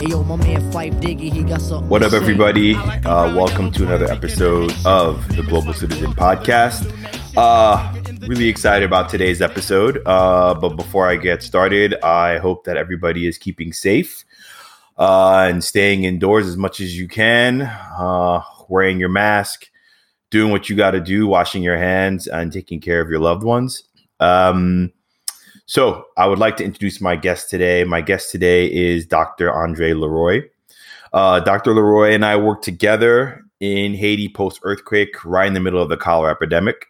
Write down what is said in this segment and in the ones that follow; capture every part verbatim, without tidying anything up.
What up, everybody? Uh, welcome to another episode of the Global Citizen Podcast. Uh, really excited about today's episode. Uh, but before I get started, I hope that everybody is keeping safe uh, and staying indoors as much as you can, uh, wearing your mask, doing what you got to do, washing your hands, and taking care of your loved ones. Um, so I would like to introduce my guest today. My guest today is Doctor Andre Leroy. Uh, Doctor Leroy and I worked together in Haiti post-earthquake, right in the middle of the cholera epidemic.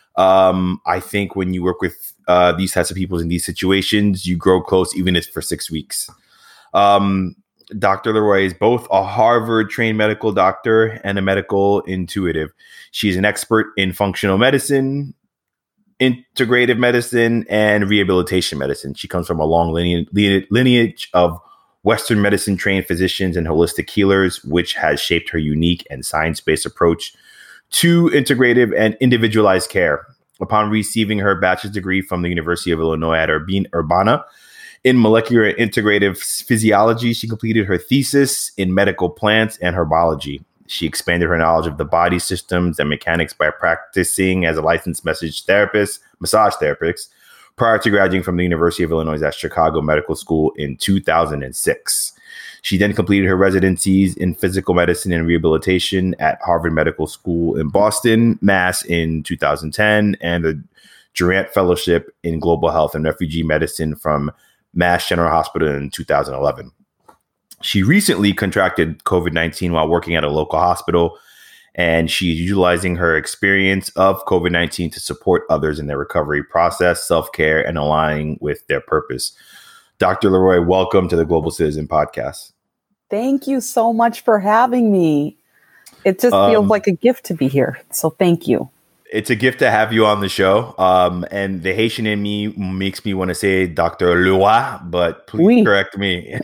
Um, I think when you work with uh, these types of people in these situations, you grow close, even if for six weeks. Um, Doctor Leroy is both a Harvard-trained medical doctor and a medical intuitive. She's an expert in functional medicine, integrative medicine, and rehabilitation medicine. She comes from a long lineage, lineage of Western medicine-trained physicians and holistic healers, which has shaped her unique and science-based approach to integrative and individualized care. Upon receiving her bachelor's degree from the University of Illinois at Urbana in molecular and integrative physiology, she completed her thesis in medical plants and herbology. She expanded her knowledge of the body systems and mechanics by practicing as a licensed massage therapist, massage therapist, prior to graduating from the University of Illinois at Chicago Medical School in two thousand six. She then completed her residencies in physical medicine and rehabilitation at Harvard Medical School in Boston, Mass in two thousand ten, and the Durant Fellowship in Global Health and Refugee Medicine from Mass General Hospital in two thousand eleven. She recently contracted covid nineteen while working at a local hospital, and she's utilizing her experience of covid nineteen to support others in their recovery process, self-care, and aligning with their purpose. Doctor Leroy, welcome to the Global Citizen Podcast. Thank you so much for having me. It just feels um, like a gift to be here. So thank you. It's a gift to have you on the show. Um, and the Haitian in me makes me want to say Doctor Leroy, but please oui. correct me.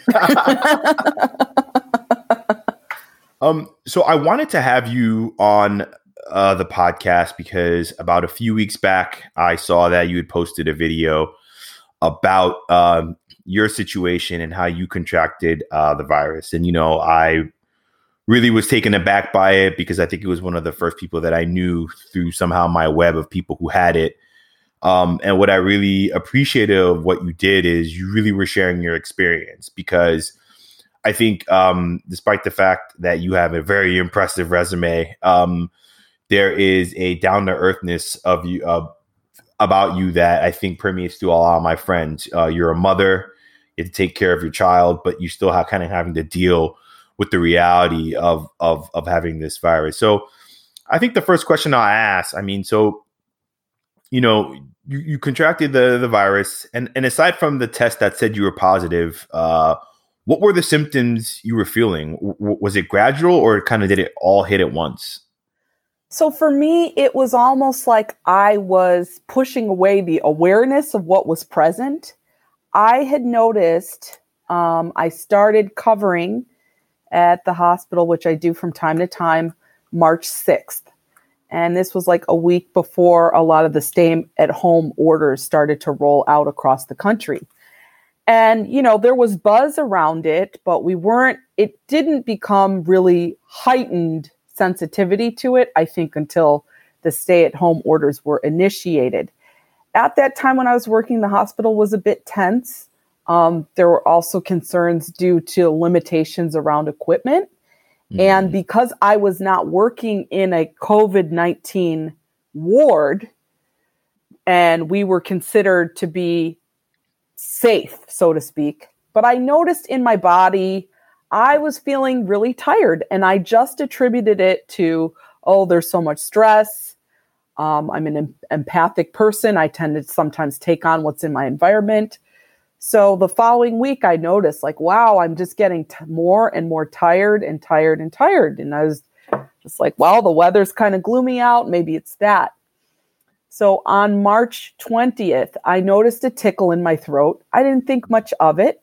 um, so I wanted to have you on uh, the podcast because about a few weeks back, I saw that you had posted a video about um, your situation and how you contracted uh, the virus. And, you know, I really was taken aback by it because I think it was one of the first people that I knew through somehow my web of people who had it. Um, and what I really appreciated of what you did is you really were sharing your experience, because I think um, despite the fact that you have a very impressive resume, um, there is a down-to-earthness of you uh, about you that I think permeates through a lot of my friends. Uh, you're a mother, you have to take care of your child, but you still have kind of having to deal with the reality of, of, of having this virus. So I think the first question I'll ask, I mean, so, you know, you, you contracted the, the virus, and, and aside from the test that said you were positive, uh, what were the symptoms you were feeling? W- was it gradual, or kind of did it all hit at once? So for me, it was almost like I was pushing away the awareness of what was present. I had noticed, um, I started covering at the hospital, which I do from time to time, March sixth. And this was like a week before a lot of the stay at home orders started to roll out across the country. And, you know, there was buzz around it, but we weren't, it didn't become really heightened sensitivity to it, I think, until the stay at home orders were initiated. At that time when I was working, the hospital was a bit tense. Um, there were also concerns due to limitations around equipment. Mm-hmm. And because I was not working in a covid nineteen ward, and we were considered to be safe, so to speak, but I noticed in my body, I was feeling really tired, and I just attributed it to, oh, there's so much stress. Um, I'm an em- empathic person. I tend to sometimes take on what's in my environment. So the following week, I noticed, like, wow, I'm just getting t- more and more tired and tired and tired. And I was just like, well, the weather's kind of gloomy out. Maybe it's that. So on March twentieth, I noticed a tickle in my throat. I didn't think much of it.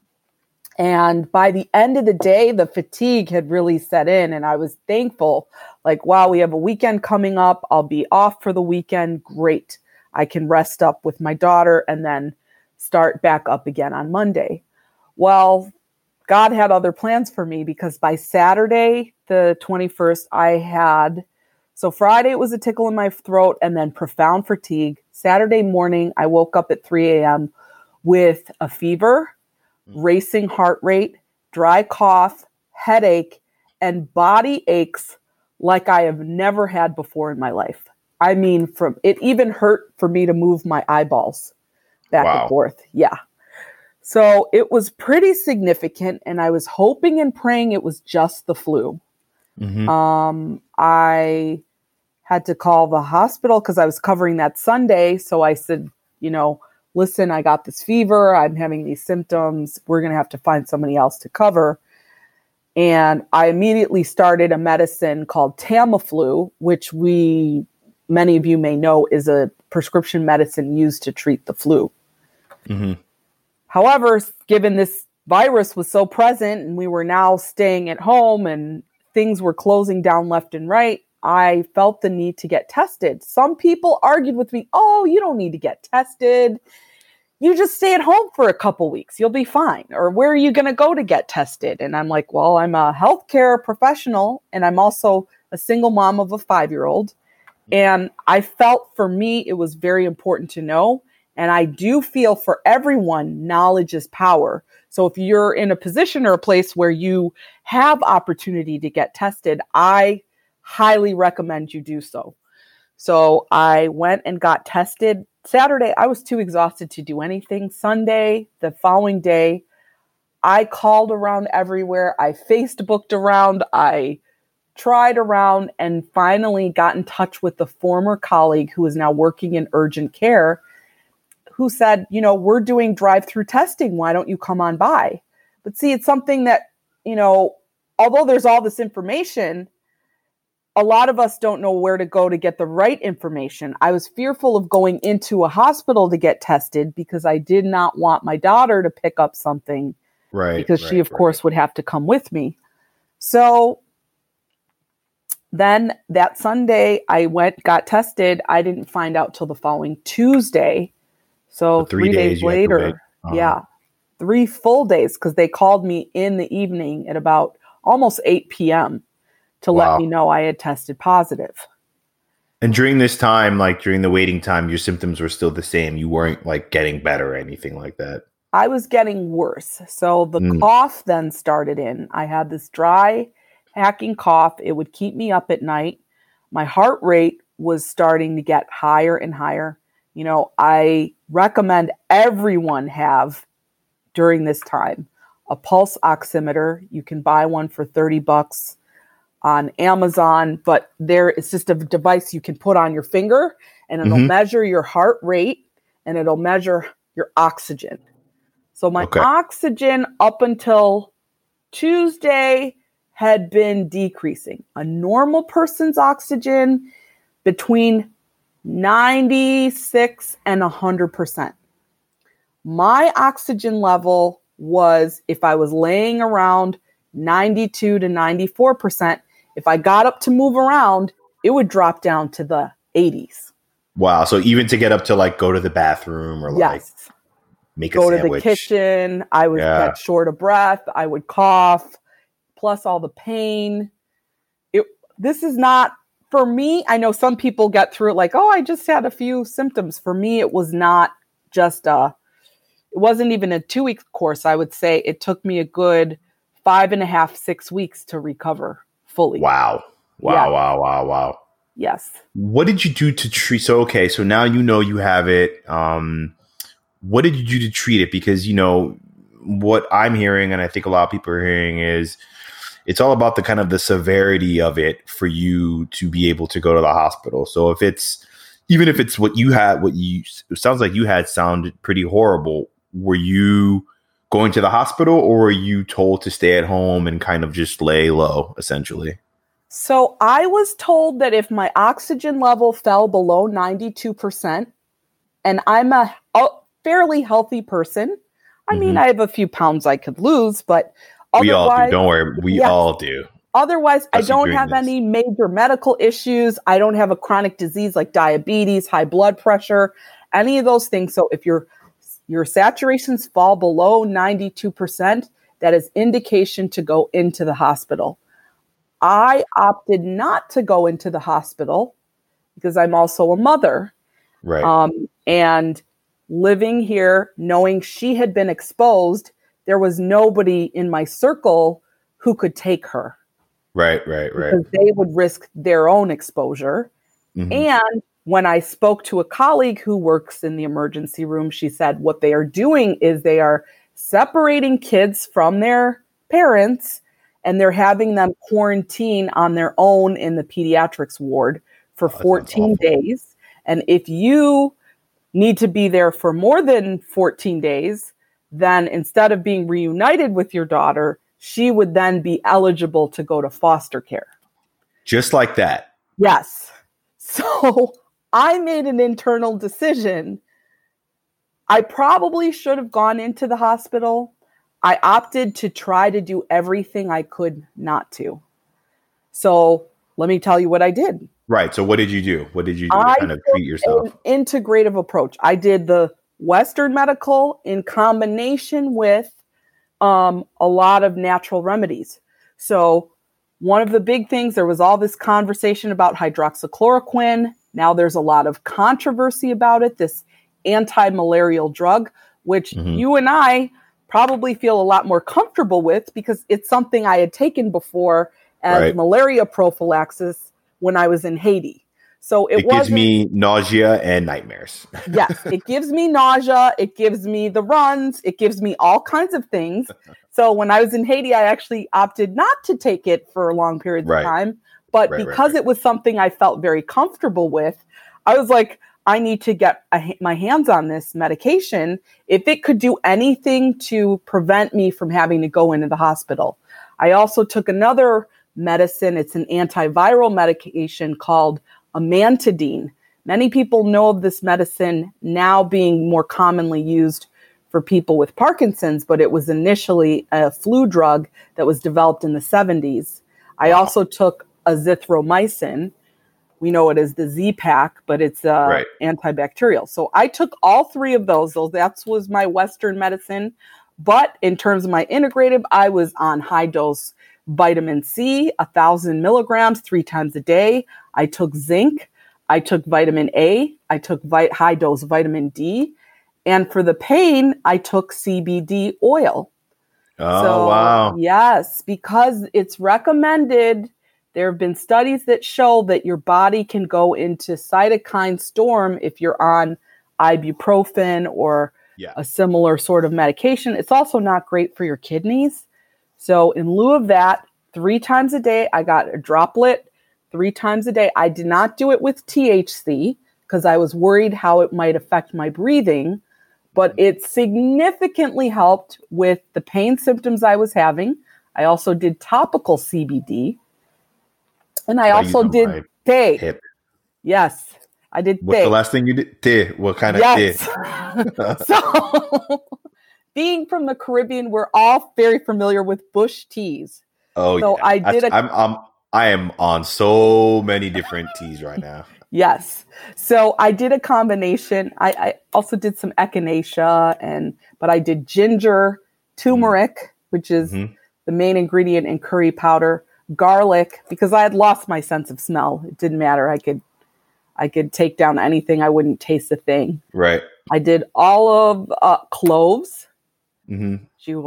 And by the end of the day, the fatigue had really set in, and I was thankful. Like, wow, we have a weekend coming up. I'll be off for the weekend. Great. I can rest up with my daughter and then start back up again on Monday. Well, God had other plans for me, because by Saturday, the twenty-first, I had, so Friday it was a tickle in my throat and then profound fatigue. Saturday morning, I woke up at three a.m. with a fever, racing heart rate, dry cough, headache, and body aches like I have never had before in my life. I mean, from it even hurt for me to move my eyeballs back Wow. and forth. Yeah. So it was pretty significant, and I was hoping and praying it was just the flu. Mm-hmm. Um, I had to call the hospital because I was covering that Sunday. So I said, you know, listen, I got this fever. I'm having these symptoms. We're going to have to find somebody else to cover. And I immediately started a medicine called Tamiflu, which we, many of you may know, is a prescription medicine used to treat the flu. Mm-hmm. However, given this virus was so present and we were now staying at home and things were closing down left and right, I felt the need to get tested. Some people argued with me, oh, you don't need to get tested. You just stay at home for a couple weeks. You'll be fine. Or where are you going to go to get tested? And I'm like, well, I'm a healthcare professional, and I'm also a single mom of a five-year-old. And I felt for me, it was very important to know. And I do feel for everyone, knowledge is power. So if you're in a position or a place where you have opportunity to get tested, I highly recommend you do so. So I went and got tested. Saturday, I was too exhausted to do anything. Sunday, the following day, I called around everywhere. I Facebooked around. I tried around and finally got in touch with the former colleague who is now working in urgent care, who said, you know, we're doing drive-through testing. Why don't you come on by? But see, it's something that, you know, although there's all this information, a lot of us don't know where to go to get the right information. I was fearful of going into a hospital to get tested because I did not want my daughter to pick up something, Right. because right, she, of right. course, would have to come with me. So then that Sunday, I went, got tested. I didn't find out till the following Tuesday. So, So three three days days, you had to wait. later, Uh-huh. yeah, three full days, because they called me in the evening at about almost eight p.m. to Wow. let me know I had tested positive. And during this time, like during the waiting time, your symptoms were still the same. You weren't like getting better or anything like that. I was getting worse. So the Mm. cough then started in. I had this dry, hacking cough. It would keep me up at night. My heart rate was starting to get higher and higher. You know, I recommend everyone have, during this time, a pulse oximeter. You can buy one for thirty bucks on Amazon, but there it's just a device you can put on your finger, and it'll Mhm. measure your heart rate and it'll measure your oxygen. So my Okay. oxygen up until Tuesday had been decreasing. A normal person's oxygen between ninety-six and one hundred percent. My oxygen level was, if I was laying around, ninety-two to ninety-four percent. If I got up to move around, it would drop down to the eighties. Wow. So even to get up to like go to the bathroom or like Yes. make a Go to the sandwich. kitchen. I would Yeah. get short of breath. I would cough, plus all the pain. It. This is not, for me, I know some people get through it like, oh, I just had a few symptoms. For me, it was not just a, it wasn't even a two-week course. I would say it took me a good five and a half, six weeks to recover fully. Wow. Wow. Yeah. Wow. Wow. Wow. Yes. What did you do to treat? So, okay. So now you know you have it. Um, what did you do to treat it? Because, you know, what I'm hearing, and I think a lot of people are hearing, is it's all about the kind of the severity of it for you to be able to go to the hospital. So if it's, even if it's what you had, what you, it sounds like you had sounded pretty horrible. Were you going to the hospital, or were you told to stay at home and kind of just lay low, essentially? So I was told that if my oxygen level fell below ninety-two percent, and I'm a, a fairly healthy person, I mean, Mhm. I have a few pounds I could lose, but We all do. otherwise, Don't worry. We yes. all do. otherwise I Especially don't during have this. any major medical issues. I don't have a chronic disease like diabetes, high blood pressure, any of those things. So if your your saturations fall below ninety-two percent, that is indication to go into the hospital. I opted not to go into the hospital because I'm also a mother. Right. Um, and living here, knowing she had been exposed, there was nobody in my circle who could take her. Right, right, right. Because they would risk their own exposure. Mm-hmm. And when I spoke to a colleague who works in the emergency room, she said what they are doing is they are separating kids from their parents, and they're having them quarantine on their own in the pediatrics ward for oh, fourteen days. And if you need to be there for more than fourteen days, then instead of being reunited with your daughter, she would then be eligible to go to foster care. Just like that. Yes. So I made an internal decision. I probably should have gone into the hospital. I opted to try to do everything I could not to. So let me tell you what I did. Right. So what did you do? What did you do to kind of treat yourself? An integrative approach. I did the Western medical in combination with um, a lot of natural remedies. So one of the big things, there was all this conversation about hydroxychloroquine. Now there's a lot of controversy about it, this anti-malarial drug, which mm-hmm. you and I probably feel a lot more comfortable with because it's something I had taken before as right. malaria prophylaxis when I was in Haiti. So it, it gives me nausea and nightmares. Yes, it gives me nausea. It gives me the runs. It gives me all kinds of things. So when I was in Haiti, I actually opted not to take it for long periods right. of time. But right, because right, right. it was something I felt very comfortable with, I was like, I need to get a, my hands on this medication if it could do anything to prevent me from having to go into the hospital. I also took another medicine. It's an antiviral medication called amantadine. Many people know of this medicine now being more commonly used for people with Parkinson's, but it was initially a flu drug that was developed in the seventies. I wow. also took azithromycin. We know it as the Z-Pak, but it's uh, right. antibacterial. So I took all three of those. Those that was my Western medicine. But in terms of my integrative, I was on high dose vitamin C, a thousand milligrams, three times a day. I took zinc. I took vitamin A. I took vi- high dose vitamin D. And for the pain, I took C B D oil. Oh, so, wow. Yes, because it's recommended. There have been studies that show that your body can go into cytokine storm if you're on ibuprofen or yeah. a similar sort of medication. It's also not great for your kidneys. So in lieu of that, three times a day, I got a droplet three times a day. I did not do it with T H C because I was worried how it might affect my breathing, but it significantly helped with the pain symptoms I was having. I also did topical C B D. And I also did tea. Hip. Yes, I did tea. What's the last thing you did? Tea. What kind of yes. tea? So, being from the Caribbean, we're all very familiar with bush teas. Oh, so yeah. I did. A, I'm, I'm, I am on so many different teas right now. Yes. So I did a combination. I, I also did some echinacea, and but I did ginger, turmeric, mm. which is mm-hmm. the main ingredient in curry powder. Garlic, because I had lost my sense of smell. It didn't matter. I could, I could take down anything. I wouldn't taste a thing. Right. I did all of uh, cloves, mm-hmm.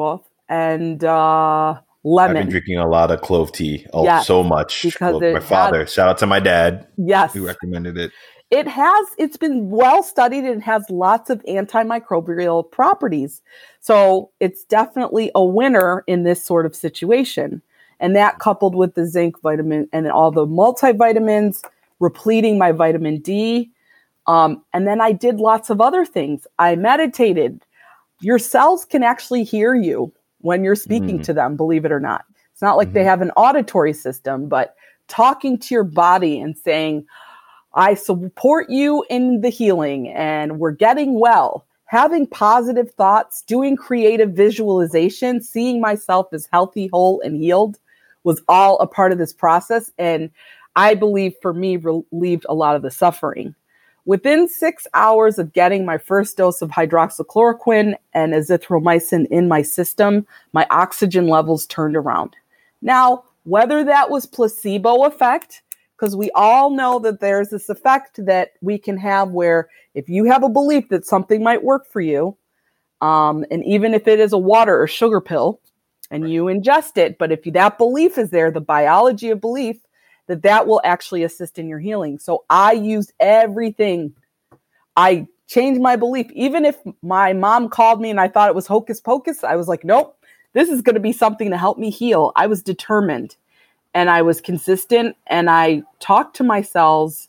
and uh, lemon. I've been drinking a lot of clove tea. Oh, yes, so much. Because my father. Has, shout out to my dad. Yes, who recommended it. It has. It's been well studied and has lots of antimicrobial properties. So it's definitely a winner in this sort of situation. And that coupled with the zinc, vitamin, and all the multivitamins, repleting my vitamin D. Um, and then I did lots of other things. I meditated. Your cells can actually hear you when you're speaking mm. to them, believe it or not. It's not like mm-hmm. they have an auditory system, but talking to your body and saying, I support you in the healing and we're getting well. Having positive thoughts, doing creative visualization, seeing myself as healthy, whole, and healed was all a part of this process. And I believe for me relieved a lot of the suffering. within six hours of getting my first dose of hydroxychloroquine and azithromycin in my system, my oxygen levels turned around. Now, whether that was placebo effect, because we all know that there's this effect that we can have where if you have a belief that something might work for you, um, and even if it is a water or sugar pill, and you ingest it, but if that belief is there, the biology of belief, that that will actually assist in your healing. So I used everything. I changed my belief. Even if my mom called me and I thought it was hocus pocus, I was like, nope, this is going to be something to help me heal. I was determined and I was consistent, and I talked to my cells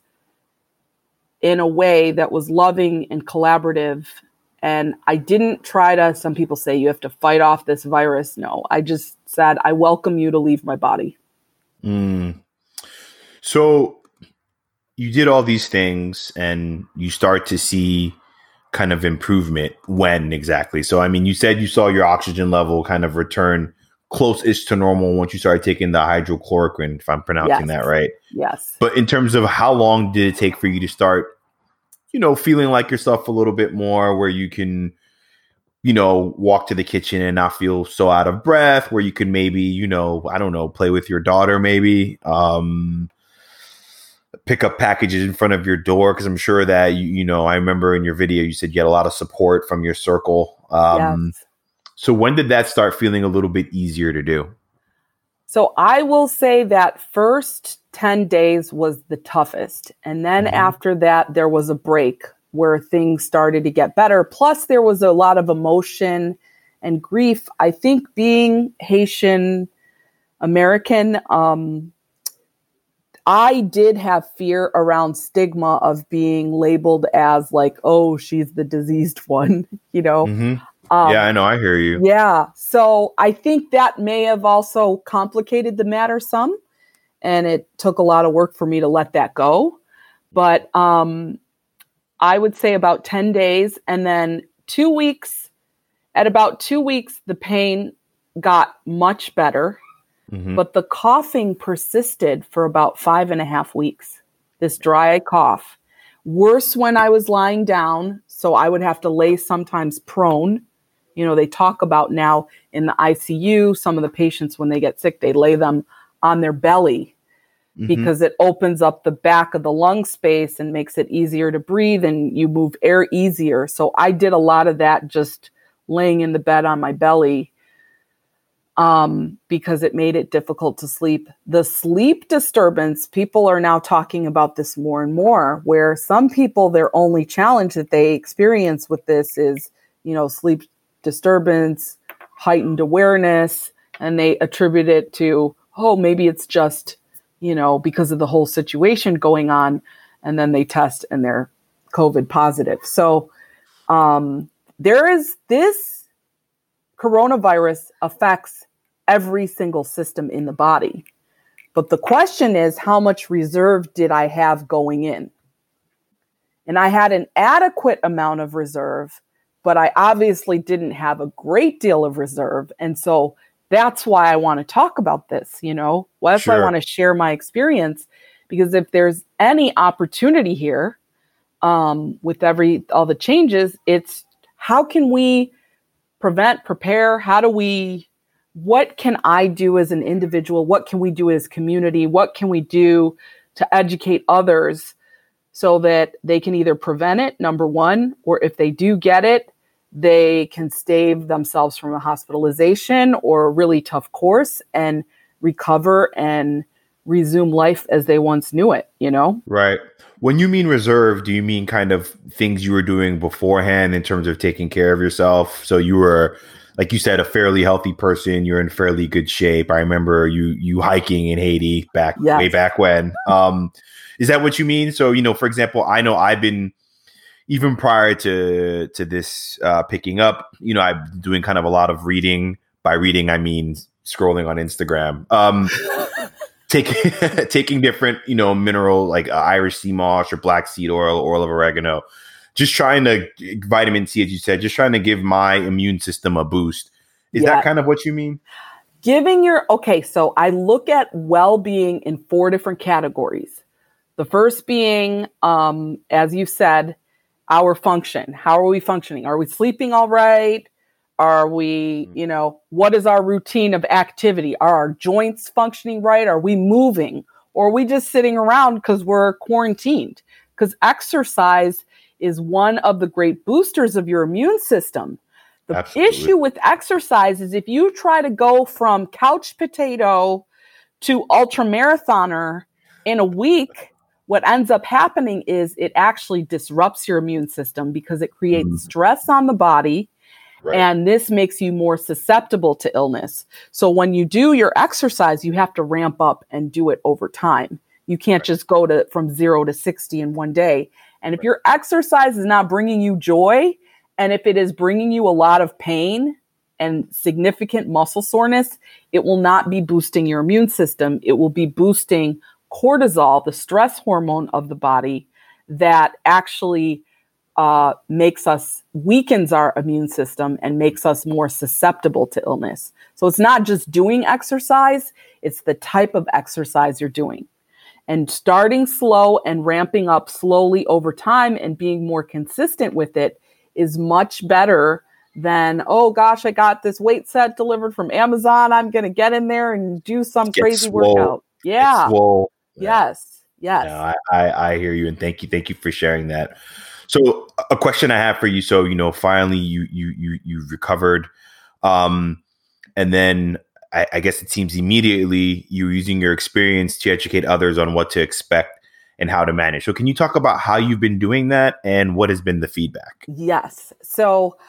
in a way that was loving and collaborative. And I didn't try to, some people say you have to fight off this virus. No, I just said, I welcome you to leave my body. Mm. So you did all these things and you start to see kind of improvement. When exactly? So, I mean, you said you saw your oxygen level kind of return close-ish to normal once you started taking the hydrochloroquine, if I'm pronouncing Yes. that right. Yes. But in terms of how long did it take for you to start, you know, feeling like yourself a little bit more, where you can, you know, walk to the kitchen and not feel so out of breath, where you can maybe, you know, I don't know, play with your daughter, maybe, um, pick up packages in front of your door? Because I'm sure that, you, you know, I remember in your video, you said you had a lot of support from your circle. Um, Yes. So when did that start feeling a little bit easier to do? So I will say that first ten days was the toughest. And then Mhm. after that, there was a break where things started to get better. Plus, there was a lot of emotion and grief. I think being Haitian American, um, I did have fear around stigma of being labeled as like, oh, she's the diseased one, you know? Mm-hmm. Um, Yeah, I know. I hear you. Yeah. So I think that may have also complicated the matter some. And it took a lot of work for me to let that go. But um, I would say about ten days. And then two weeks, at about two weeks, the pain got much better. Mm-hmm. But the coughing persisted for about five and a half weeks. This dry cough. Worse when I was lying down. So I would have to lay sometimes prone. You know, they talk about now in the I C U, some of the patients, when they get sick, they lay them on their belly Mm-hmm. because it opens up the back of the lung space and makes it easier to breathe, and you move air easier. So I did a lot of that just laying in the bed on my belly um, because it made it difficult to sleep. The sleep disturbance, people are now talking about this more and more, where some people, their only challenge that they experience with this is, you know, sleep disturbance, heightened awareness, and they attribute it to, oh, maybe it's just, you know, because of the whole situation going on, and then they test and they're COVID positive. So um, there is this coronavirus affects every single system in the body. But the question is, how much reserve did I have going in? And I had an adequate amount of reserve, but I obviously didn't have a great deal of reserve. And so that's why I want to talk about this, you know, well, that's why I Sure. want to share my experience, because if there's any opportunity here um, with every, all the changes, it's how can we prevent, prepare? How do we, what can I do as an individual? What can we do as community? What can we do to educate others so that they can either prevent it, number one, or if they do get it, they can stave themselves from a hospitalization or a really tough course and recover and resume life as they once knew it, you know? Right. When you mean reserve, do you mean kind of things you were doing beforehand in terms of taking care of yourself? So you were, like you said, a fairly healthy person. You're in fairly good shape. I remember you you hiking in Haiti back Yes. way back when. Um, is that what you mean? So, you know, for example, I know I've been, even prior to to this uh, picking up, you know, I'm doing kind of a lot of reading. By reading, I mean scrolling on Instagram. Um, taking taking different, you know, mineral like uh, Irish sea moss or black seed oil, oil of oregano. Just trying to vitamin C, as you said, just trying to give my immune system a boost. Is Yeah. that kind of what you mean? Giving your, okay, so I look at well-being in four different categories. The first being, um, as you said, our function. How are we functioning? Are we sleeping all right? Are we, you know, what is our routine of activity? Are our joints functioning right? Are we moving? Or are we just sitting around because we're quarantined? Because exercise is one of the great boosters of your immune system. The Absolutely. issue with exercise is if you try to go from couch potato to ultra marathoner in a week, what ends up happening is it actually disrupts your immune system because it creates mm. stress on the body. Right. And this makes you more susceptible to illness. So when you do your exercise, you have to ramp up and do it over time. You can't right. just go to from zero to sixty in one day. And if right. your exercise is not bringing you joy, and if it is bringing you a lot of pain and significant muscle soreness, it will not be boosting your immune system. It will be boosting cortisol, the stress hormone of the body that actually uh, makes us, weakens our immune system and makes us more susceptible to illness. So it's not just doing exercise, it's the type of exercise you're doing. And starting slow and ramping up slowly over time and being more consistent with it is much better than, oh gosh, I got this weight set delivered from Amazon. I'm going to get in there and do some Get crazy swole. workout. Yeah. Swole. Yes. Yes. No, I, I, I hear you. And thank you. Thank you for sharing that. So a question I have for you. So, you know, finally you, you, you, you've recovered. Um, and then I, I guess it seems immediately you're using your experience to educate others on what to expect and how to manage. So can you talk about how you've been doing that and what has been the feedback? Yes. So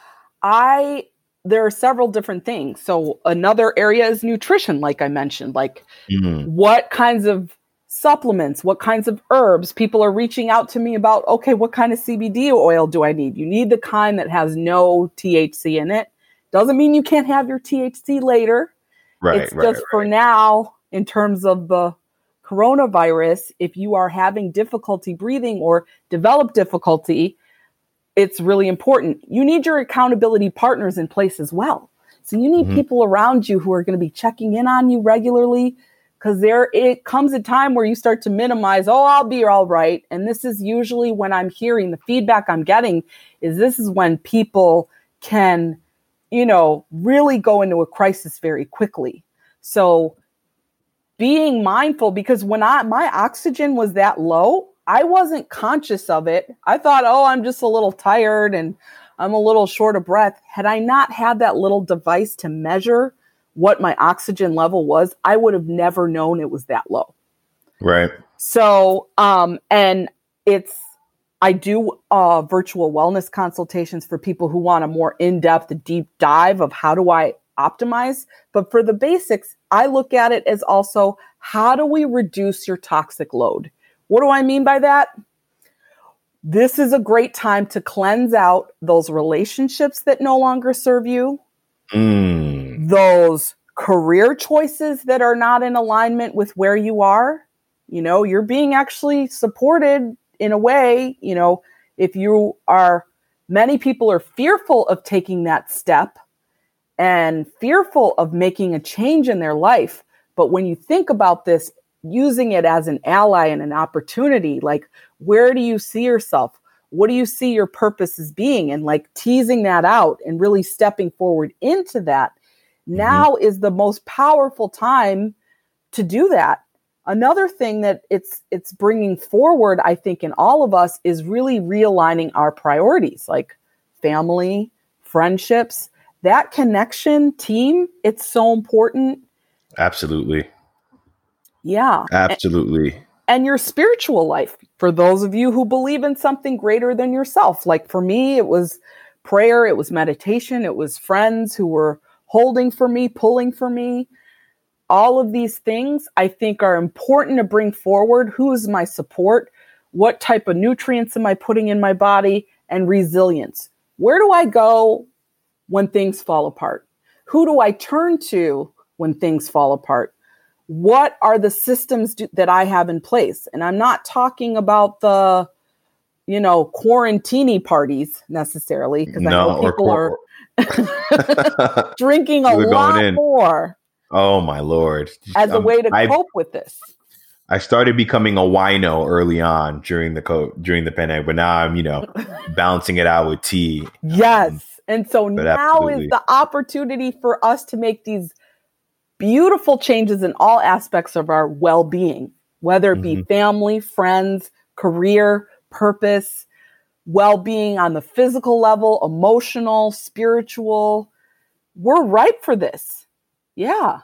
I, there are several different things. So another area is nutrition, like I mentioned, like mm. what kinds of supplements, what kinds of herbs. People are reaching out to me about, okay, what kind of C B D oil do I need? You need the kind that has no T H C in it. Doesn't mean you can't have your T H C later. Right, it's right, just right. for now, in terms of the coronavirus, if you are having difficulty breathing or develop difficulty, it's really important. You need your accountability partners in place as well. So you need mm-hmm. people around you who are going to be checking in on you regularly, because there it comes a time where you start to minimize, oh, I'll be all right. And this is usually when I'm hearing the feedback I'm getting is this is when people can, you know, really go into a crisis very quickly. So being mindful, because when I my oxygen was that low, I wasn't conscious of it. I thought, oh, I'm just a little tired and I'm a little short of breath. Had I not had that little device to measure what my oxygen level was, I would have never known it was that low. Right. So, um, and it's, I do uh, virtual wellness consultations for people who want a more in-depth, deep dive of how do I optimize. But for the basics, I look at it as also, how do we reduce your toxic load? What do I mean by that? This is a great time to cleanse out those relationships that no longer serve you. Mm. Those career choices that are not in alignment with where you are. You know, you're being actually supported in a way, you know, if you are, many people are fearful of taking that step and fearful of making a change in their life. But when you think about this, using it as an ally and an opportunity, like, where do you see yourself? What do you see your purpose as being? And like teasing that out and really stepping forward into that. Mm-hmm. Now is the most powerful time to do that. Another thing that it's it's bringing forward, I think, in all of us is really realigning our priorities, like family, friendships, that connection, team. It's so important. Absolutely. Yeah. Absolutely. And, and your spiritual life, for those of you who believe in something greater than yourself. Like for me, it was prayer, it was meditation, it was friends who were holding for me, pulling for me. All of these things I think are important to bring forward. Who is my support? What type of nutrients am I putting in my body? And resilience. Where do I go when things fall apart? Who do I turn to when things fall apart? What are the systems do, that I have in place? And I'm not talking about the, you know, quarantini parties necessarily, because no, I know people cor- are drinking a lot more. Oh, my Lord. As a um, way to I've, cope with this. I started becoming a wino early on during the co- during the pandemic, but now I'm, you know, balancing it out with tea. Yes. Um, and so now absolutely. is the opportunity for us to make these beautiful changes in all aspects of our well-being, whether it be mm-hmm. family, friends, career, purpose, well-being on the physical level, emotional, spiritual. We're ripe for this. Yeah.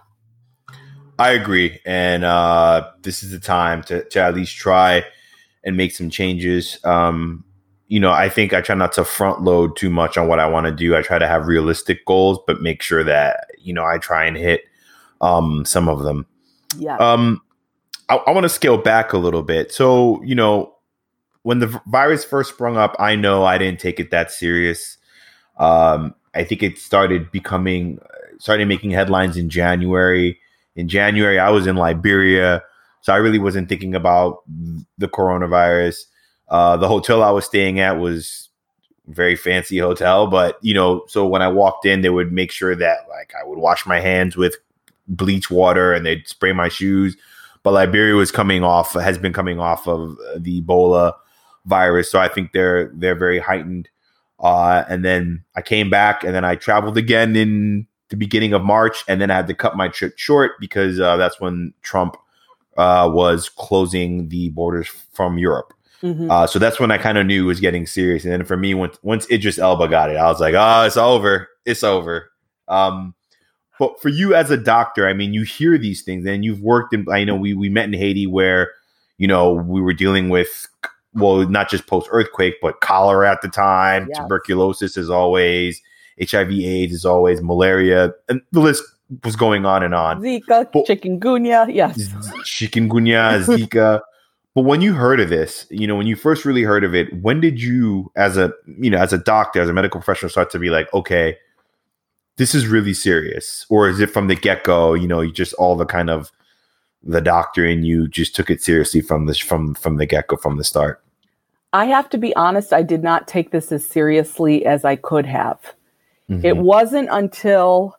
I agree. And uh, this is the time to, to at least try and make some changes. Um, you know, I think I try not to front load too much on what I want to do. I try to have realistic goals, but make sure that, you know, I try and hit um, some of them. Yeah. Um, I, I want to scale back a little bit. So, you know, when the virus first sprung up, I know I didn't take it that serious. Um, I think it started becoming, started making headlines in January. In January, I was in Liberia, so I really wasn't thinking about the coronavirus. Uh, the hotel I was staying at was a very fancy hotel, but, you know, so when I walked in, they would make sure that, like, I would wash my hands with bleach water and they'd spray my shoes. But Liberia was coming off, has been coming off of the Ebola virus, so I think they're they're very heightened. Uh, and then I came back, and then I traveled again in the beginning of March, and then I had to cut my trip short because uh, that's when Trump uh, was closing the borders from Europe. Mm-hmm. Uh, so that's when I kind of knew it was getting serious. And then for me, once once Idris Elba got it, I was like, oh, it's over. It's over. Um, but for you as a doctor, I mean, you hear these things, and you've worked in, I know we, we met in Haiti where, you know, we were dealing with, well, not just post-earthquake, but cholera at the time, yes. tuberculosis as always, H I V AIDS as always, malaria, and the list was going on and on. Zika, but, chikungunya, yes. Chikungunya, Zika. But when you heard of this, you know, when you first really heard of it, when did you, as a, you know, as a doctor, as a medical professional, start to be like, okay, this is really serious? Or is it from the get-go, you know, you just all the kind of the doctor in you just took it seriously from the, from, from the get-go, from the start? I have to be honest, I did not take this as seriously as I could have. Mm-hmm. It wasn't until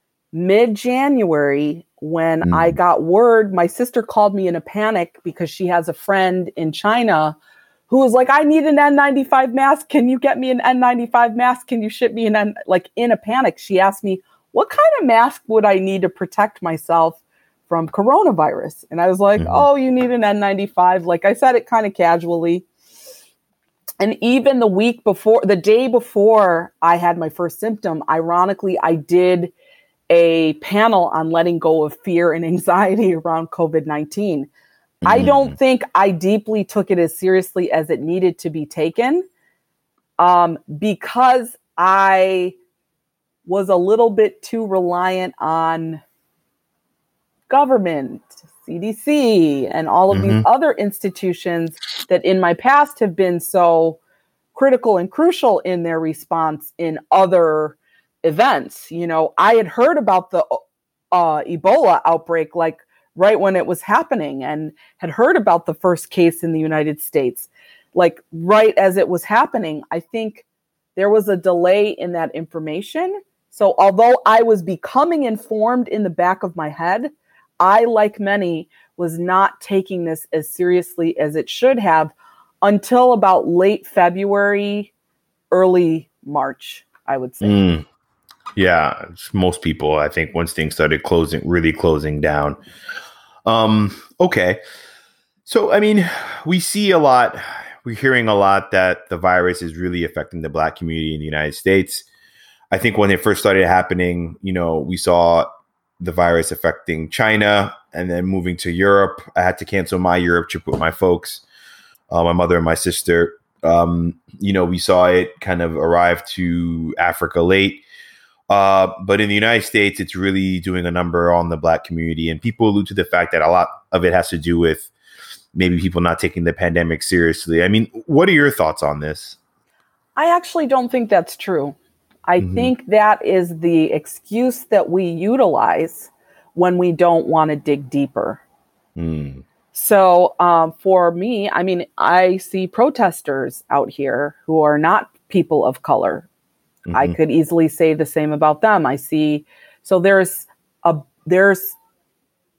mid-January when mm. I got word, my sister called me in a panic because she has a friend in China who was like, I need an N ninety-five mask. Can you get me an N ninety-five mask? Can you ship me an N? Like in a panic, she asked me, what kind of mask would I need to protect myself from coronavirus? And I was like, mm-hmm. oh, you need an N ninety-five. Like I said it kind of casually. And even the week before, the day before I had my first symptom, ironically, I did a panel on letting go of fear and anxiety around COVID nineteen. Mm. I don't think I deeply took it as seriously as it needed to be taken um, because I was a little bit too reliant on government, C D C, and all of mm-hmm. these other institutions that in my past have been so critical and crucial in their response in other events. You know, I had heard about the uh, Ebola outbreak like right when it was happening and had heard about the first case in the United States, like right as it was happening. I think there was a delay in that information. So although I was becoming informed in the back of my head, I, like many, was not taking this as seriously as it should have until about late February, early March, I would say. Mm. Yeah, most people, I think, once things started closing, really closing down. Um, okay. So, I mean, we see a lot, we're hearing a lot that the virus is really affecting the Black community in the United States. I think when it first started happening, you know, we saw the virus affecting China and then moving to Europe. I had to cancel my Europe trip with my folks, uh, my mother and my sister. Um, you know, we saw it kind of arrive to Africa late. Uh, but in the United States, it's really doing a number on the Black community. And people allude to the fact that a lot of it has to do with maybe people not taking the pandemic seriously. I mean, what are your thoughts on this? I actually don't think that's true. I mm-hmm. think that is the excuse that we utilize when we don't want to dig deeper. Mm. So um, for me, I mean, I see protesters out here who are not people of color. Mm-hmm. I could easily say the same about them. I see, so there's a, there's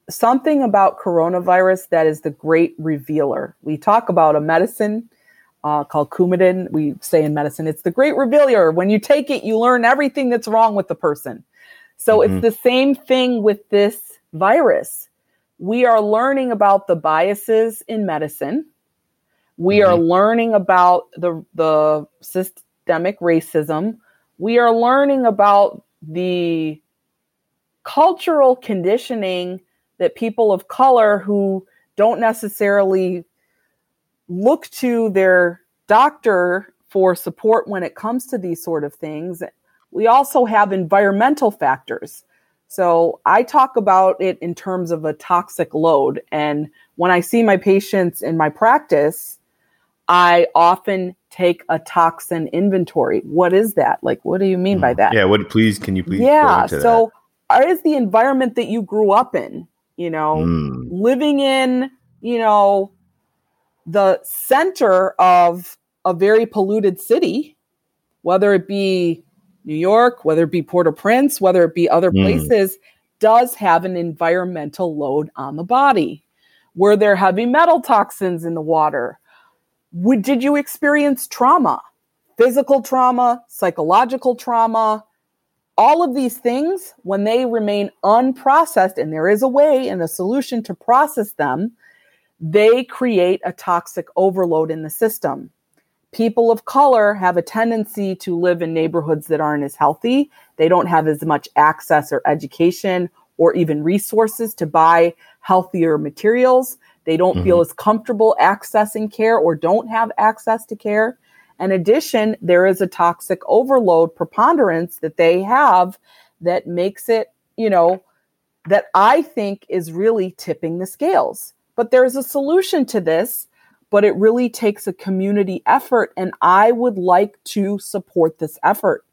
something about coronavirus that is the great revealer. We talk about a medicine uh, called Coumadin. We say in medicine, it's the great revealer. When you take it, you learn everything that's wrong with the person. So mm-hmm. it's the same thing with this virus. We are learning about the biases in medicine. We mm-hmm. are learning about the, the systemic racism. We are learning about the cultural conditioning that people of color who don't necessarily look to their doctor for support when it comes to these sort of things. We also have environmental factors. So I talk about it in terms of a toxic load. And when I see my patients in my practice, I often take a toxin inventory. What is that? Like, what do you mean mm. by that? Yeah, what, please, can you please Yeah, go into so that? Is the environment that you grew up in, you know, mm. living in, you know, the center of a very polluted city, whether it be New York, whether it be Port-au-Prince, whether it be other mm. places, does have an environmental load on the body. Were there heavy metal toxins in the water? Would, did you experience trauma, physical trauma, psychological trauma? All of these things, when they remain unprocessed, and there is a way and a solution to process them, they create a toxic overload in the system. People of color have a tendency to live in neighborhoods that aren't as healthy. They don't have as much access or education or even resources to buy healthier materials. They don't mm-hmm. feel as comfortable accessing care or don't have access to care. In addition, there is a toxic overload preponderance that they have that makes it, you know, that I think is really tipping the scales. But there's a solution to this, but it really takes a community effort, and I would like to support this effort.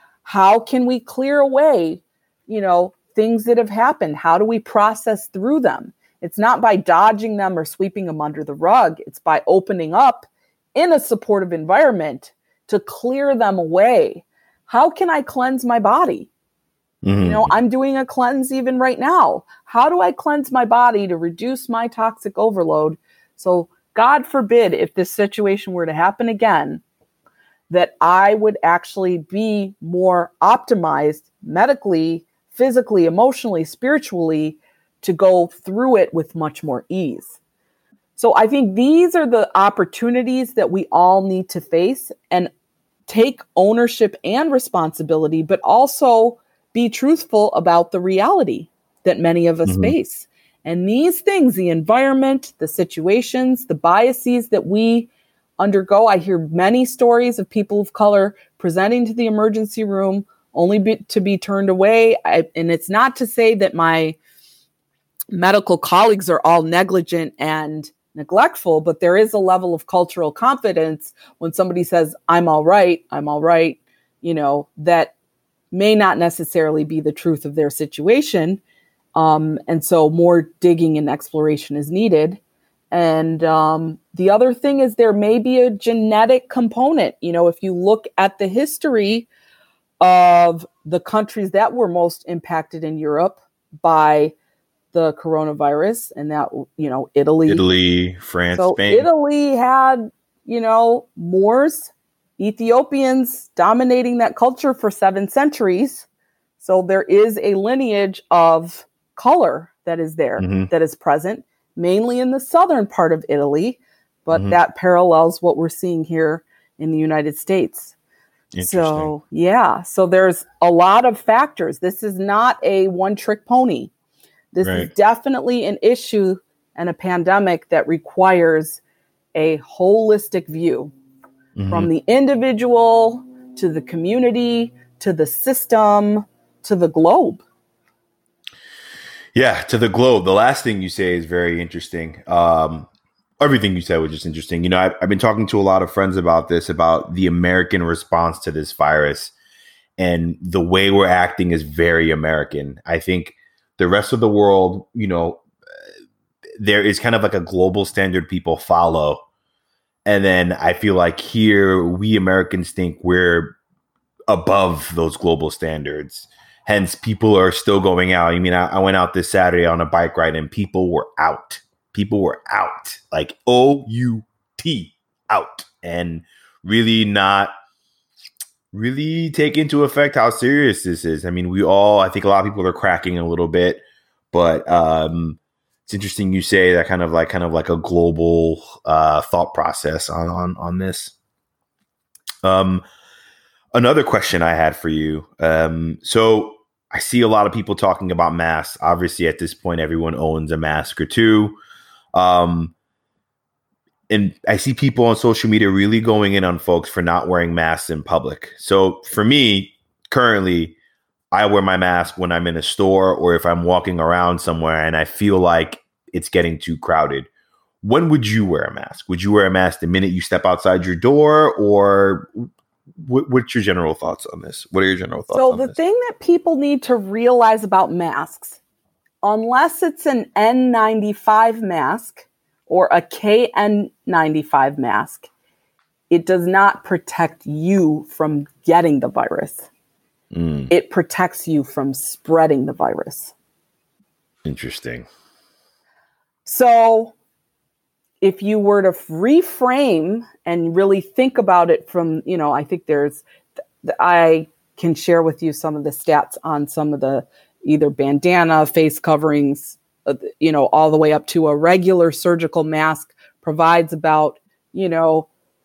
How can we clear away, you know, things that have happened? How do we process through them? It's not by dodging them or sweeping them under the rug. It's by opening up in a supportive environment to clear them away. How can I cleanse my body? Mm-hmm. You know, I'm doing a cleanse even right now. How do I cleanse my body to reduce my toxic overload? So God forbid, if this situation were to happen again, that I would actually be more optimized medically, physically, emotionally, spiritually, to go through it with much more ease. So I think these are the opportunities that we all need to face and take ownership and responsibility, but also be truthful about the reality that many of us mm-hmm. face. And these things, the environment, the situations, the biases that we undergo. I hear many stories of people of color presenting to the emergency room only be, to be turned away. I, and it's not to say that my medical colleagues are all negligent and neglectful, but there is a level of cultural confidence when somebody says, I'm all right, I'm all right, you know, that may not necessarily be the truth of their situation. Um, and so more digging and exploration is needed. And um, the other thing is there may be a genetic component. You know, if you look at the history of the countries that were most impacted in Europe by the coronavirus, and that, you know, Italy, Italy, France, so Spain. Italy had, you know, Moors, Ethiopians dominating that culture for seven centuries. So there is a lineage of color that is there, mm-hmm. that is present, mainly in the southern part of Italy, but mm-hmm. that parallels what we're seeing here in the United States. So, yeah, so there's a lot of factors. This is not a one-trick pony. This right. is definitely an issue and a pandemic that requires a holistic view mm-hmm. from the individual to the community, to the system, to the globe. Yeah, to the globe. The last thing you say is very interesting. Um, everything you said was just interesting. You know, I've, I've been talking to a lot of friends about this, about the American response to this virus, and the way we're acting is very American. I think the rest of the world, you know, there is kind of like a global standard people follow. And then I feel like here we Americans think we're above those global standards. Hence, people are still going out. I mean, I, I went out this Saturday on a bike ride and people were out. People were out, like O U T, out, and really not really take into effect how serious this is. I mean, we all, I think a lot of people are cracking a little bit, but um, it's interesting you say that kind of like kind of like a global uh, thought process on on on this. Um, another question I had for you. Um, so I see a lot of people talking about masks. Obviously, at this point, everyone owns a mask or two. Um, and I see people on social media really going in on folks for not wearing masks in public. So for me, currently, I wear my mask when I'm in a store or if I'm walking around somewhere and I feel like it's getting too crowded. When would you wear a mask? Would you wear a mask the minute you step outside your door, or what, what's your general thoughts on this? What are your general thoughts so on the this? thing that people need to realize about masks, unless it's an N ninety-five mask or a K N ninety-five mask, it does not protect you from getting the virus. Mm. It protects you from spreading the virus. Interesting. So if you were to reframe and really think about it from, you know, I think there's, I can share with you some of the stats on some of the either bandana, face coverings, you know, all the way up to a regular surgical mask provides about, you know,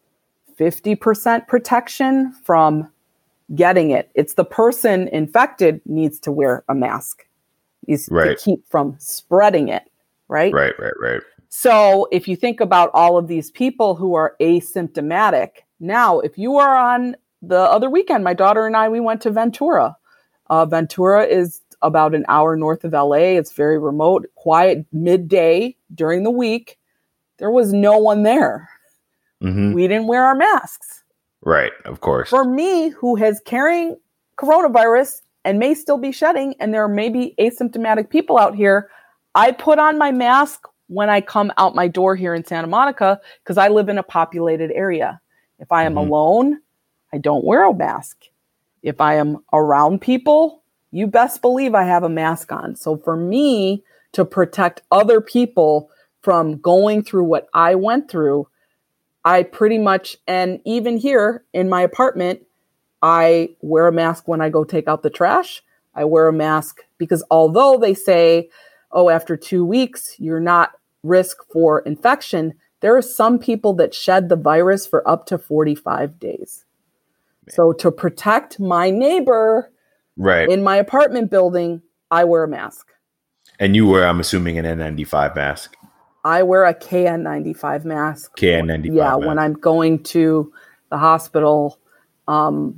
fifty percent protection from getting it. It's the person infected needs to wear a mask, is right. to keep from spreading it. Right. Right. Right. Right. So if you think about all of these people who are asymptomatic, now, if you are on the other weekend, my daughter and I, we went to Ventura. Uh, Ventura is about an hour north of L A. It's very remote, quiet, midday during the week. There was no one there. Mm-hmm. We didn't wear our masks. Right, of course. For me, who has carrying coronavirus and may still be shedding, and there may be asymptomatic people out here, I put on my mask when I come out my door here in Santa Monica because I live in a populated area. If I am mm-hmm. alone, I don't wear a mask. If I am around people, you best believe I have a mask on. So for me to protect other people from going through what I went through, I pretty much, and even here in my apartment, I wear a mask when I go take out the trash. I wear a mask because although they say, oh, after two weeks, you're not risk for infection, there are some people that shed the virus for up to forty-five days. Man. So to protect my neighbor right in my apartment building, I wear a mask. And you wear, I'm assuming, an N ninety-five mask. I wear a K N ninety-five mask. K N ninety-five Yeah, mask. When I'm going to the hospital, um,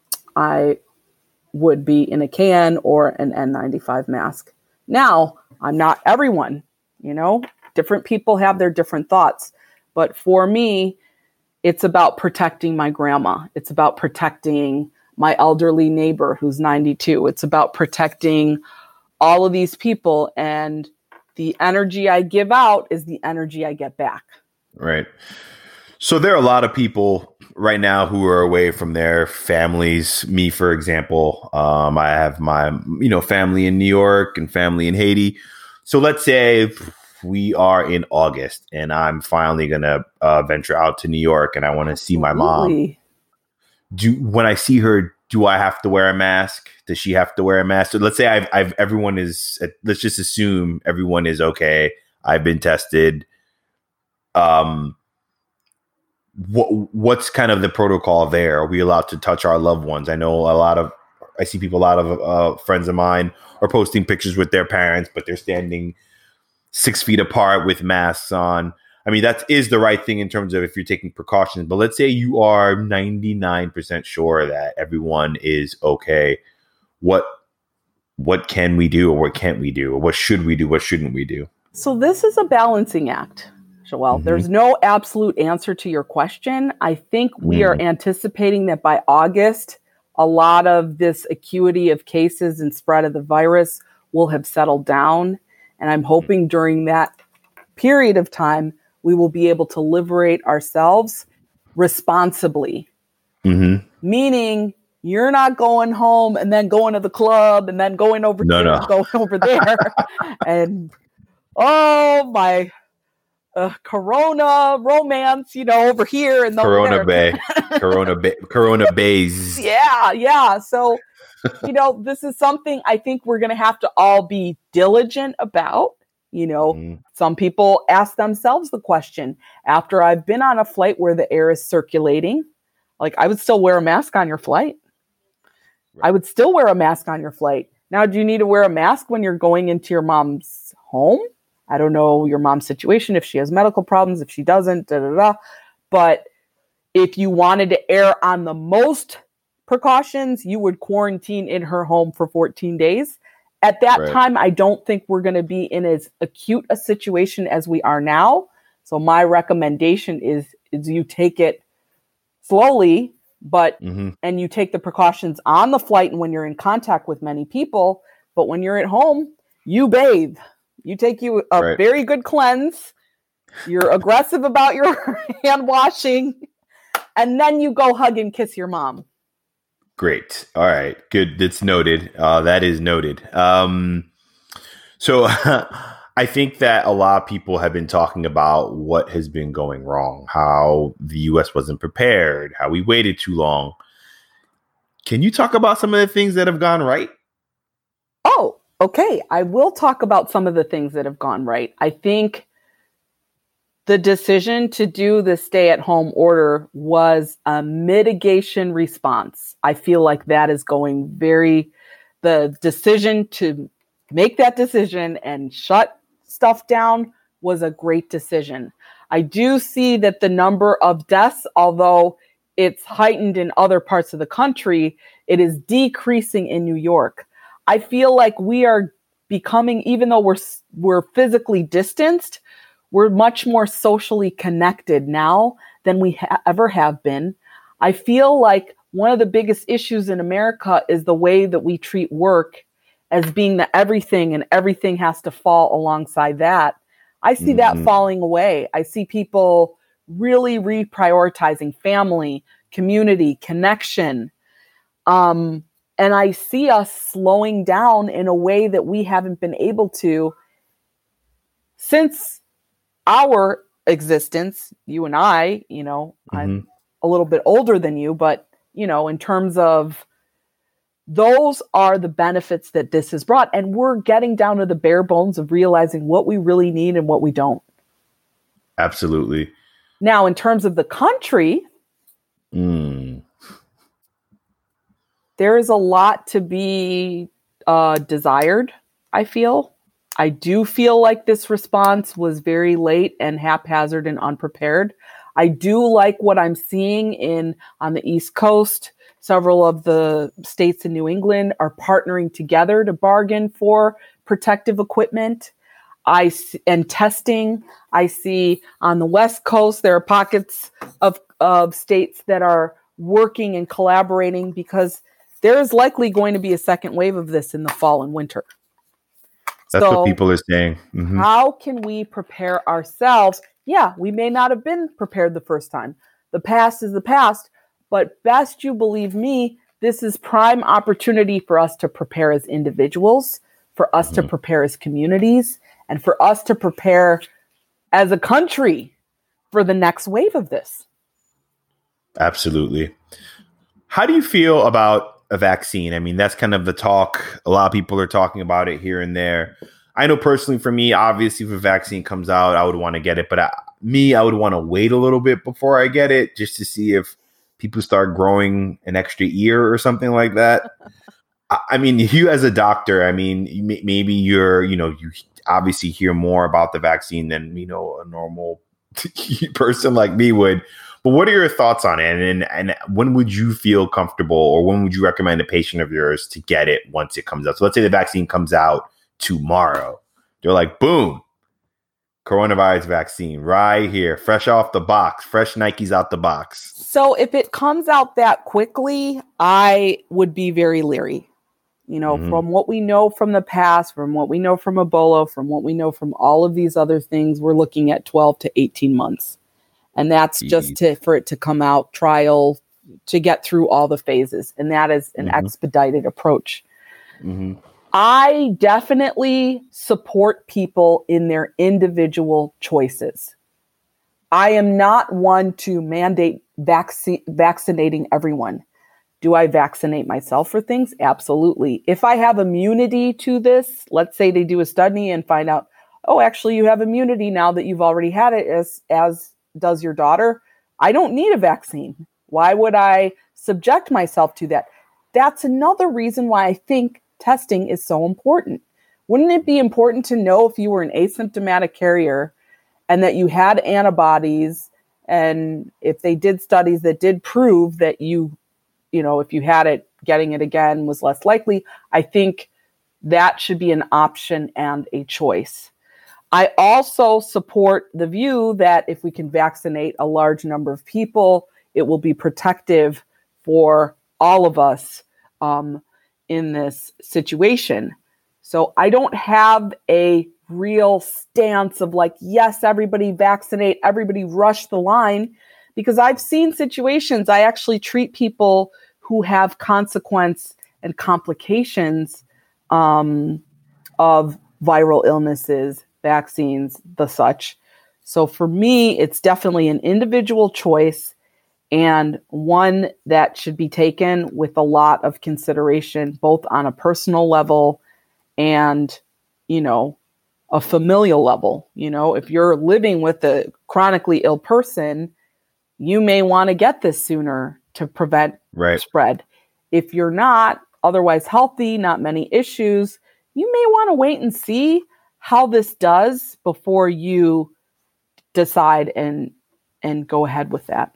I would be in a K N or an N ninety-five mask. Now, I'm not everyone, you know, different people have their different thoughts. But for me, it's about protecting my grandma. It's about protecting my elderly neighbor who's ninety-two. It's about protecting all of these people. And the energy I give out is the energy I get back. Right. So there are a lot of people right now who are away from their families. Me, for example, um, I have my, you know, family in New York and family in Haiti. So let's say we are in August and I'm finally going to uh, venture out to New York and I want to see my mom. Do when I see her, do I have to wear a mask? Does she have to wear a mask? So let's say I've, I've everyone is, let's just assume everyone is okay. I've been tested. Um, what what's kind of the protocol there? Are we allowed to touch our loved ones? I know a lot of, I see people, a lot of uh, friends of mine are posting pictures with their parents, but they're standing six feet apart with masks on. I mean, that is the right thing in terms of if you're taking precautions. But let's say you are ninety-nine percent sure that everyone is okay. What what can we do or what can't we do? Or what should we do? What shouldn't we do? So this is a balancing act, Joel. Mm-hmm. There's no absolute answer to your question. I think we mm-hmm. are anticipating that by August, a lot of this acuity of cases and spread of the virus will have settled down. And I'm hoping during that period of time, we will be able to liberate ourselves responsibly. Mm-hmm. Meaning You're not going home and then going to the club and then going over no, here no. and going over there. And, oh, my uh, Corona romance, you know, over here and Corona over there. Bay. Corona Bay. Corona Bays. Yeah, yeah. So, you know, this is something I think we're going to have to all be diligent about. You know, mm-hmm. Some people ask themselves the question, after I've been on a flight where the air is circulating, like I would still wear a mask on your flight. Right. I would still wear a mask on your flight. Now, do you need to wear a mask when you're going into your mom's home? I don't know your mom's situation, if she has medical problems, if she doesn't, da, da, da. But if you wanted to err on the most precautions, you would quarantine in her home for fourteen days. At that right. time, I don't think we're going to be in as acute a situation as we are now. So my recommendation is, is you take it slowly, but mm-hmm. and you take the precautions on the flight and when you're in contact with many people. But when you're at home, you bathe. You take you a right. very good cleanse. You're aggressive about your hand washing. And then you go hug and kiss your mom. Great. All right. Good. That's noted. Uh, that is noted. Um, so I think that a lot of people have been talking about what has been going wrong, how the U S wasn't prepared, how we waited too long. Can you talk about some of the things that have gone right? Oh, okay. I will talk about some of the things that have gone right. I think the decision to do the stay-at-home order was a mitigation response. I feel like that is going very, the decision to make that decision and shut stuff down was a great decision. I do see that the number of deaths, although it's heightened in other parts of the country, it is decreasing in New York. I feel like we are becoming, even though we're we're physically distanced, we're much more socially connected now than we ha- ever have been. I feel like one of the biggest issues in America is the way that we treat work as being the everything, and everything has to fall alongside that. I see mm-hmm. that falling away. I see people really reprioritizing family, community, connection. Um, and I see us slowing down in a way that we haven't been able to since our existence, you and I, you know, mm-hmm. I'm a little bit older than you, but, you know, in terms of those are the benefits that this has brought. And we're getting down to the bare bones of realizing what we really need and what we don't. Absolutely. Now, in terms of the country, mm. there is a lot to be uh, desired, I feel. I do feel like this response was very late and haphazard and unprepared. I do like what I'm seeing in on the East Coast. Several of the states in New England are partnering together to bargain for protective equipment. I and testing. I see on the West Coast there are pockets of of states that are working and collaborating because there is likely going to be a second wave of this in the fall and winter. That's so what people are saying. Mm-hmm. How can we prepare ourselves? Yeah, we may not have been prepared the first time. The past is the past, but best you believe me, this is prime opportunity for us to prepare as individuals, for us mm-hmm. to prepare as communities, and for us to prepare as a country for the next wave of this. Absolutely. How do you feel about a vaccine? I mean, that's kind of the talk. A lot of people are talking about it here and there. I know personally for me, obviously, if a vaccine comes out, I would want to get it. But I, me, I would want to wait a little bit before I get it just to see if people start growing an extra ear or something like that. I, I mean, you as a doctor, I mean, you, maybe you're, you know, you obviously hear more about the vaccine than, you know, a normal person like me would. But what are your thoughts on it? And, and when would you feel comfortable, or when would you recommend a patient of yours to get it once it comes out? So let's say the vaccine comes out tomorrow. They're like, boom, coronavirus vaccine right here, fresh off the box, fresh Nikes out the box. So if it comes out that quickly, I would be very leery. You know, mm-hmm. from what we know from the past, from what we know from Ebola, from what we know from all of these other things, we're looking at twelve to eighteen months. And that's just to, for it to come out, trial, to get through all the phases. And that is an mm-hmm. expedited approach. Mm-hmm. I definitely support people in their individual choices. I am not one to mandate vac- vaccinating everyone. Do I vaccinate myself for things? Absolutely. If I have immunity to this, let's say they do a study and find out, oh, actually you have immunity now that you've already had it, as, as does your daughter. I don't need a vaccine. Why would I subject myself to that? That's another reason why I think testing is so important. Wouldn't it be important to know if you were an asymptomatic carrier and that you had antibodies, and if they did studies that did prove that you, you know, if you had it, getting it again was less likely? I think that should be an option and a choice. I also support the view that if we can vaccinate a large number of people, it will be protective for all of us um, in this situation. So I don't have a real stance of like, yes, everybody vaccinate, everybody rush the line, because I've seen situations. I actually treat people who have consequence and complications um, of viral illnesses, vaccines, the such. So for me, it's definitely an individual choice, and one that should be taken with a lot of consideration, both on a personal level and, you know, a familial level. You know, if you're living with a chronically ill person, you may want to get this sooner to prevent right. spread. If you're not otherwise healthy, not many issues, you may want to wait and see how this does before you decide and and go ahead with that.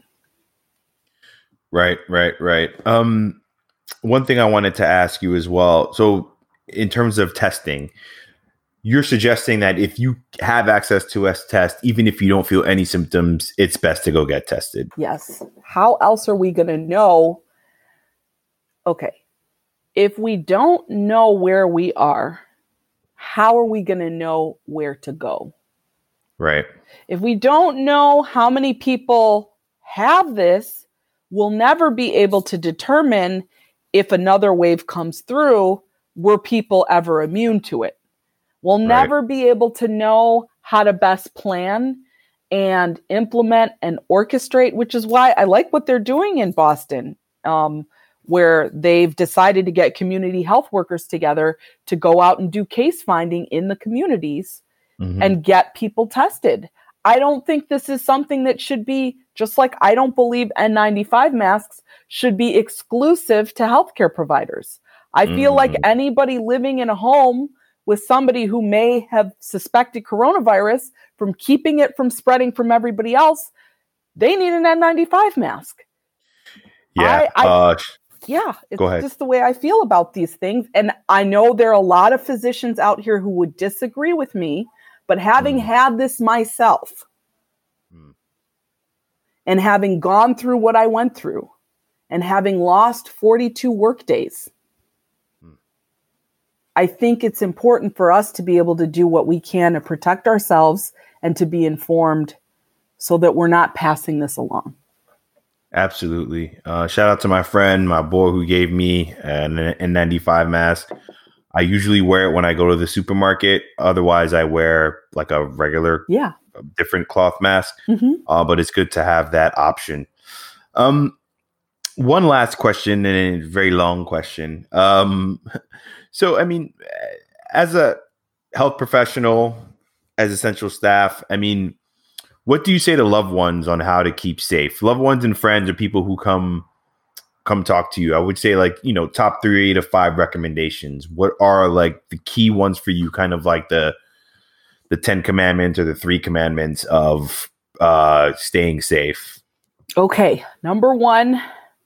Right, right, right. Um, one thing I wanted to ask you as well. So in terms of testing, you're suggesting that if you have access to a test, even if you don't feel any symptoms, it's best to go get tested. Yes. How else are we going to know? Okay. If we don't know where we are, how are we going to know where to go? Right. If we don't know how many people have this, we'll never be able to determine if another wave comes through, were people ever immune to it? We'll Right. never be able to know how to best plan and implement and orchestrate, which is why I like what they're doing in Boston, um, where they've decided to get community health workers together to go out and do case finding in the communities mm-hmm. and get people tested. I don't think this is something that should be, just like I don't believe N ninety-five masks should be exclusive to healthcare providers. I feel mm-hmm. like anybody living in a home with somebody who may have suspected coronavirus, from keeping it from spreading from everybody else, they need an N ninety-five mask. Yeah. I, I, uh, yeah. It's go ahead. just the way I feel about these things. And I know there are a lot of physicians out here who would disagree with me, but having mm. had this myself mm. and having gone through what I went through and having lost forty-two work days, I think it's important for us to be able to do what we can to protect ourselves and to be informed so that we're not passing this along. Absolutely. Uh, shout out to my friend, my boy, who gave me an N ninety-five mask. I usually wear it when I go to the supermarket. Otherwise, I wear like a regular, yeah, different cloth mask. Mm-hmm. Uh, but it's good to have that option. Um, one last question, and a very long question. Um, so, I mean, as a health professional, as essential staff, I mean, what do you say to loved ones on how to keep safe? Loved ones and friends or people who come come talk to you. I would say, like, you know, top three to five recommendations. What are like the key ones for you? Kind of like the the Ten Commandments or the Three Commandments of uh, staying safe. Okay, number one,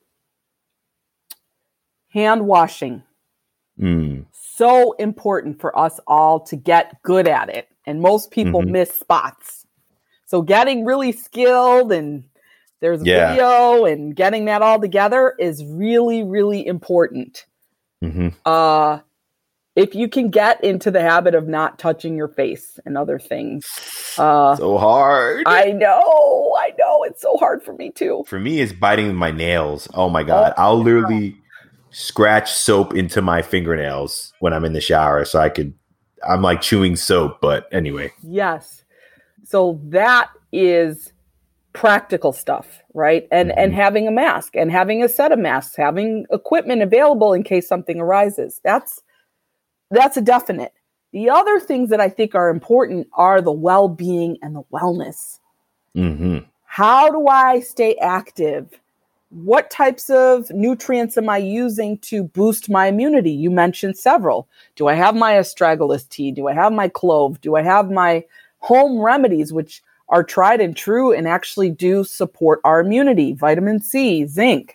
hand washing. Mm. So important for us all to get good at it, and most people mm-hmm. miss spots. So getting really skilled, and there's yeah. video, and getting that all together is really, really important. Mm-hmm. Uh, if you can get into the habit of not touching your face and other things. Uh, so hard. I know. I know. It's so hard for me too. For me, it's biting my nails. Oh my God. Oh, I'll literally scratch soap into my fingernails when I'm in the shower. So I could, I'm like chewing soap, but anyway. Yes. So that is practical stuff, right? And mm-hmm. and having a mask and having a set of masks, having equipment available in case something arises. That's that's a definite. The other things that I think are important are the well-being and the wellness. Mm-hmm. How do I stay active? What types of nutrients am I using to boost my immunity? You mentioned several. Do I have my astragalus tea? Do I have my clove? Do I have my home remedies, which are tried and true and actually do support our immunity? Vitamin C, zinc.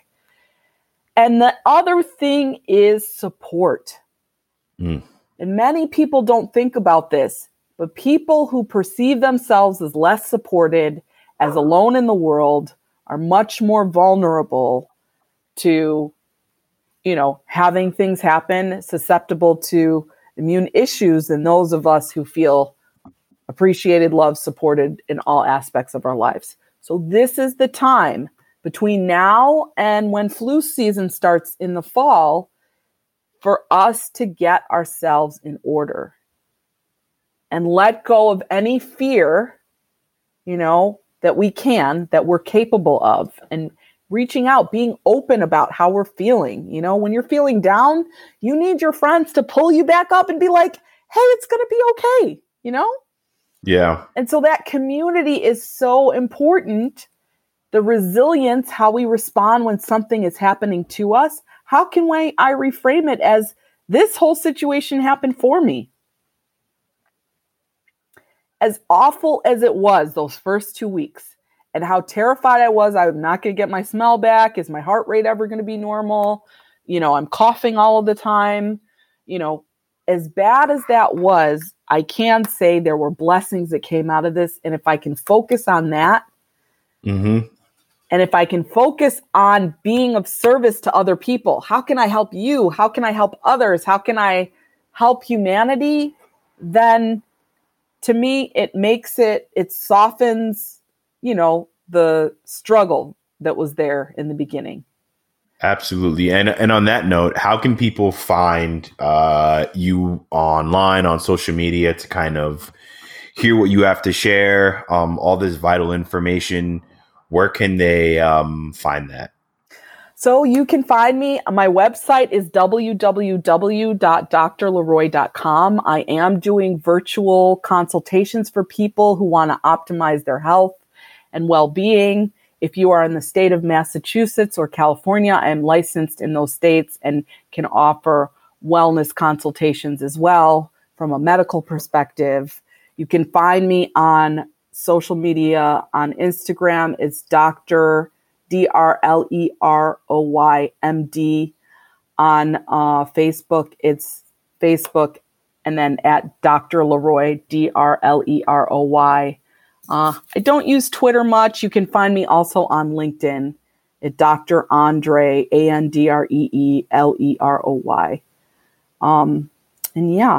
And the other thing is support. Mm. And many people don't think about this, but people who perceive themselves as less supported, as alone in the world, are much more vulnerable to, you know, having things happen, susceptible to immune issues than those of us who feel appreciated, loved, supported in all aspects of our lives. So this is the time between now and when flu season starts in the fall for us to get ourselves in order and let go of any fear, you know, that we can, that we're capable of, and reaching out, being open about how we're feeling. You know, when you're feeling down, you need your friends to pull you back up and be like, hey, it's going to be okay, you know? Yeah. And so that community is so important. The resilience, how we respond when something is happening to us. How can we, I reframe it as this whole situation happened for me? As awful as it was those first two weeks and how terrified I was, I'm not going to get my smell back. Is my heart rate ever going to be normal? You know, I'm coughing all of the time. You know, as bad as that was, I can say there were blessings that came out of this. And if I can focus on that, mm-hmm. and if I can focus on being of service to other people, how can I help you? How can I help others? How can I help humanity? Then to me, it makes it, it softens, you know, the struggle that was there in the beginning. Absolutely. And and on that note, how can people find uh, you online, on social media, to kind of hear what you have to share, um, all this vital information? Where can they um, find that? So you can find me. My website is w w w dot d r leroy dot com. I am doing virtual consultations for people who want to optimize their health and well-being. If you are in the state of Massachusetts or California, I am licensed in those states and can offer wellness consultations as well from a medical perspective. You can find me on social media. On Instagram, it's Doctor D R L E R O Y M D. On uh, Facebook, it's Facebook and then at Doctor Leroy, D R L E R O Y. Uh, I don't use Twitter much. You can find me also on LinkedIn at Doctor Andre, A N D R E E L E R O Y. Um, and yeah,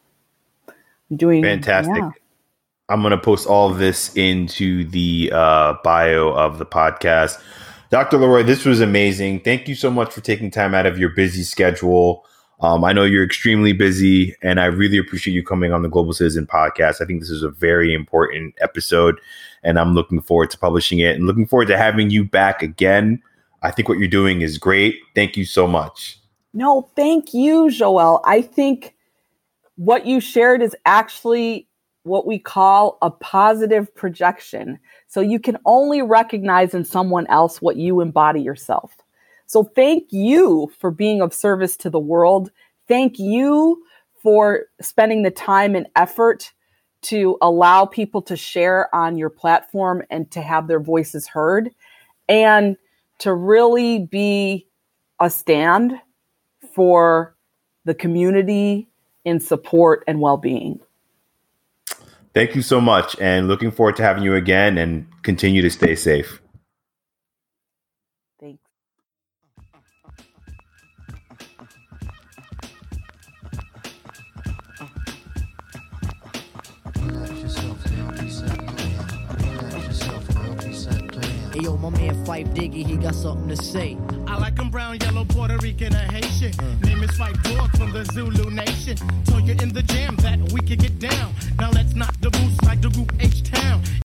I'm doing fantastic. Yeah. I'm going to post all of this into the uh, bio of the podcast. Doctor Leroy, this was amazing. Thank you so much for taking time out of your busy schedule. Um, I know you're extremely busy, and I really appreciate you coming on the Global Citizen podcast. I think this is a very important episode, and I'm looking forward to publishing it and looking forward to having you back again. I think what you're doing is great. Thank you so much. No, thank you, Joel. I think what you shared is actually what we call a positive projection. So you can only recognize in someone else what you embody yourself. So thank you for being of service to the world. Thank you for spending the time and effort to allow people to share on your platform and to have their voices heard, and to really be a stand for the community in support and well-being. Thank you so much, and looking forward to having you again, and continue to stay safe. Thanks. Hey yo, my man Fife Diggy, he got something to say. I like him brown, yellow, Puerto Rican, or Haitian. Uh. Name is Fife Dog from the Zulu Nation. Told you in the jam that we could get down. Now let's knock the boots like the group H-Town.